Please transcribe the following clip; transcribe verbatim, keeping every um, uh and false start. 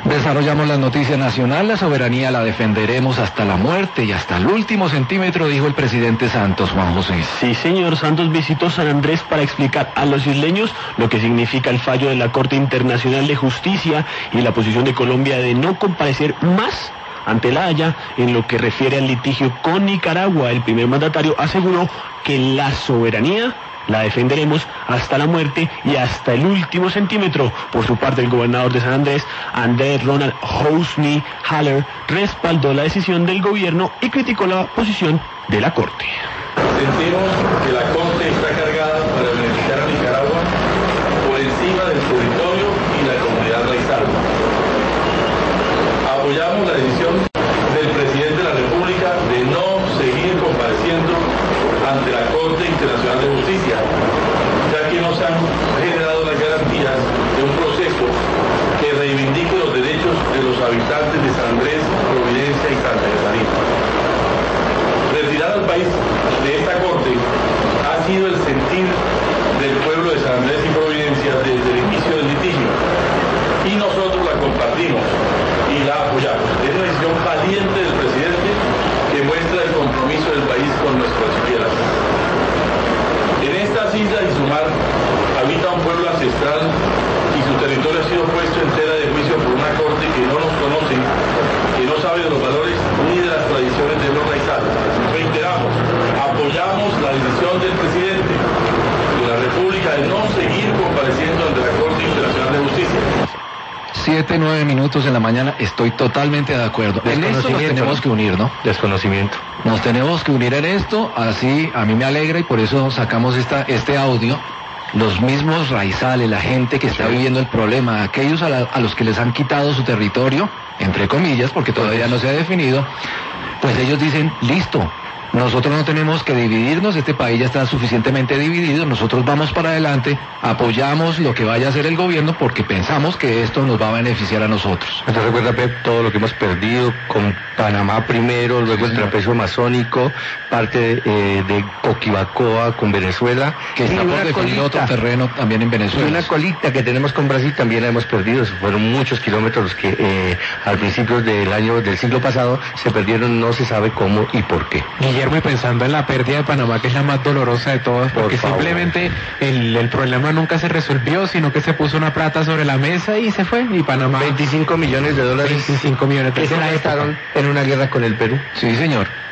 Desarrollamos las noticias nacionales. La soberanía la defenderemos hasta la muerte y hasta el último centímetro, dijo el presidente Santos. Juan José. Sí, señor. Santos visitó San Andrés para explicar a los isleños lo que significa el fallo de la Corte Internacional de Justicia y la posición de Colombia de no comparecer más ante la Haya en lo que refiere al litigio con Nicaragua. El primer mandatario aseguró que la soberanía la defenderemos hasta la muerte y hasta el último centímetro. Por su parte, el gobernador de San Andrés, Andrés Ronald Housney Haller, respaldó la decisión del gobierno y criticó la posición de la Corte. Sentimos que la Corte está cargada para beneficiar a Nicaragua por encima del territorio y la comunidad raizal. Apoyamos la decisión del presidente de la República de no seguir compareciendo ante la Corte Internacional de Justicia, ya que nos han generado las garantías de un proceso que reivindique los derechos de los habitantes de San Andrés, Providencia y Santa Catarina. Retirar al país de esta Corte ha sido el sentir del pueblo de San Andrés y Providencia desde el inicio del litigio, y nosotros la compartimos y la apoyamos. Es una decisión valiente del presidente que muestra el compromiso del país con nuestras tierras. En estas islas y su mar habita un pueblo ancestral y su territorio ha sido puesto en tela de juicio por una Corte que no nos conoce, que no sabe de los valores ni de las tradiciones de los raizales. Reiteramos, apoyamos la decisión del presidente de la República de no seguir compareciendo ante la Corte Internacional de Justicia. Siete, nueve minutos en la mañana, estoy totalmente de acuerdo. En esto nos tenemos que unir, ¿no? Desconocimiento. Nos tenemos que unir en esto, así a mí me alegra y por eso sacamos esta, este audio. Los mismos raizales, la gente que está viviendo el problema, aquellos a, la, a los que les han quitado su territorio, entre comillas, porque todavía no se ha definido, pues ellos dicen, listo. Nosotros no tenemos que dividirnos, este país ya está suficientemente dividido, nosotros vamos para adelante, apoyamos lo que vaya a hacer el gobierno porque pensamos que esto nos va a beneficiar a nosotros. ¿Te recuerda, Pep, todo lo que hemos perdido con Panamá primero, luego el trapecio amazónico, parte de, eh, de Coquibacoa con Venezuela? Que está por definir otro terreno también en Venezuela. Y una colita que tenemos con Brasil también la hemos perdido, fueron muchos kilómetros los que eh, al principio del año, del siglo pasado, se perdieron, no se sabe cómo y por qué. Y pensando en la pérdida de Panamá, que es la más dolorosa de todas, porque Por simplemente el, el problema nunca se resolvió, sino que se puso una plata sobre la mesa y se fue, y Panamá... veinticinco millones de dólares veinticinco millones de que se gastaron en una guerra con el Perú. Sí, señor.